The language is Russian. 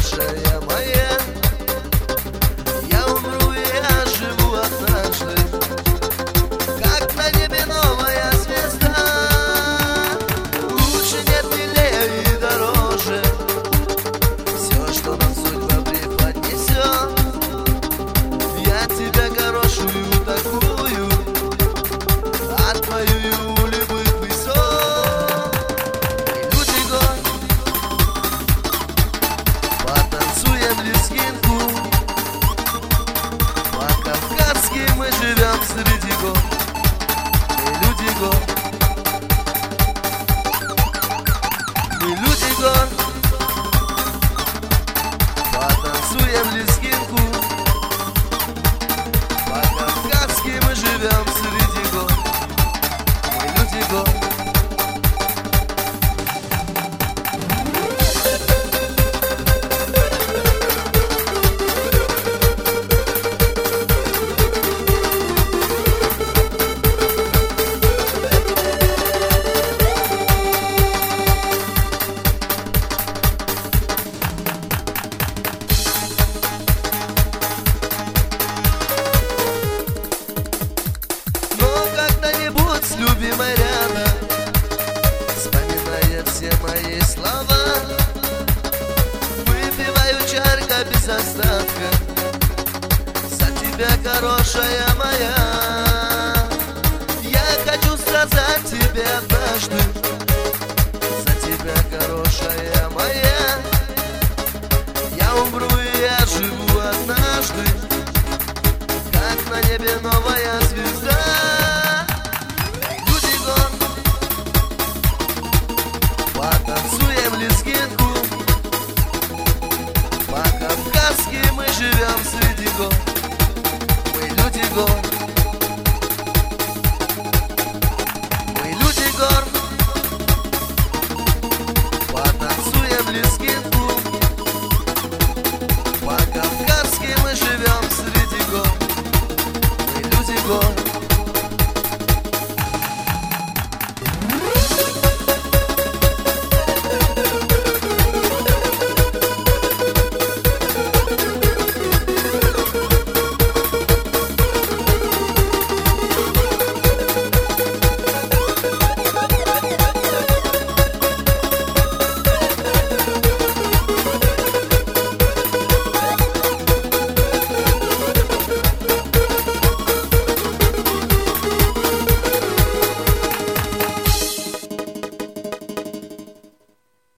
хорошая моя. Я умру, и я живу однажды, как на небе новая звезда. Лучше нет, милее и дороже все, что нам судьба преподнесет. Я тебя хорошую такую отвоюю у любых высот. И люди год потанцуем лезгинку. По-кавказски мы живем среди гор. Мы люди гор. Мы люди гор. Потанцуем лезгинку. По-кавказски мы живем среди гор. Мы люди гор. С любимой рядом, вспоминая все мои слова, выпиваю чарка без остатка за тебя, хорошая моя. Я хочу сказать тебе однажды, за тебя, хорошая моя. Я умру, и я живу однажды, как на небе новая звезда. Потанцуем лезгинку. По-кавказски мы живем среди гор. Мы люди гор. Мы люди гор. Потанцуем лезгинку. По-кавказски мы живем среди гор. Мы люди гор.